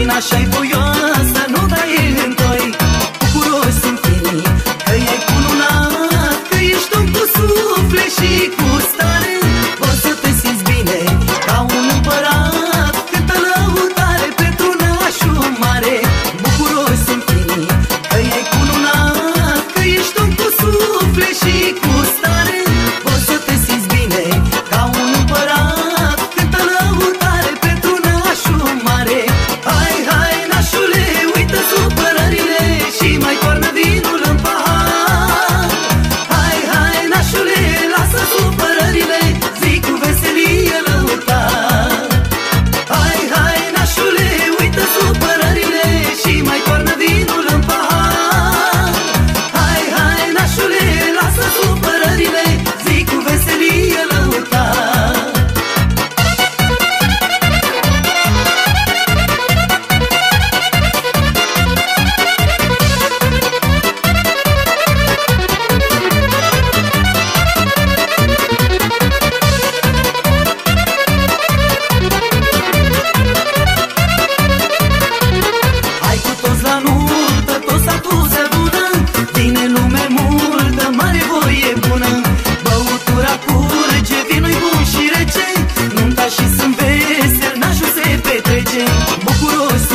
Vin așa-i voioasă, nu dai întoi. Bucuroși sunt finii că e cununat, că ești om cu suflet și cu stare. Poți să te simți bine ca un împărat, cântă lăutare pentru nașul mare. Bucuroși sunt finii că e cununat, că ești om cu suflet și cu stare. Poți să te simți bine ca un împărat, cântă lăutare pentru nașul mare. Hai, hai, nașule, uită supărările și mai toarnă vinul în pahar. Hai, hai, nașule, lasă supărările, zi cu veselie lăutar. Hai, hai, nașule, uită supărările și mai toarnă vinul în pahar. Hai, hai, nașule, lasă supărările, zi cu veselie lăutar. Hai cu toți la nuntă, tot satul se adună, vine lume multă, mare voie bună. Băutura curge, vinul-i bun și rece, nunta și sunt vesel, nașul se petrece. Bucuros